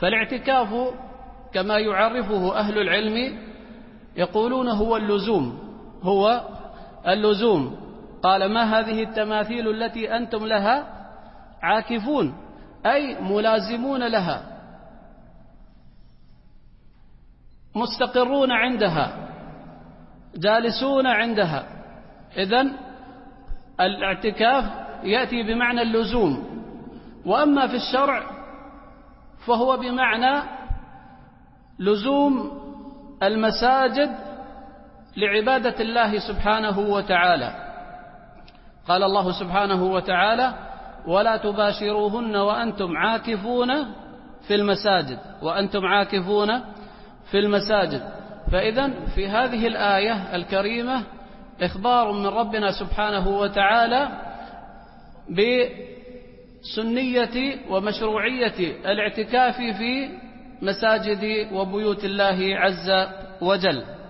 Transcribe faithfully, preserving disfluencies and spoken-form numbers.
فالاعتكاف كما يعرفه أهل العلم يقولون هو اللزوم، هو اللزوم. قال: ما هذه التماثيل التي أنتم لها عاكفون، أي ملازمون لها، مستقرون عندها، جالسون عندها. إذن الاعتكاف يأتي بمعنى اللزوم. وأما في الشرع فهو بمعنى لزوم المساجد لعبادة الله سبحانه وتعالى. قال الله سبحانه وتعالى: ولا تباشروهن وأنتم عاكفون في المساجد، وأنتم عاكفون في المساجد. فإذن في هذه الآية الكريمة إخبار من ربنا سبحانه وتعالى بسنية ومشروعية الاعتكاف في مساجد وبيوت الله عز وجل.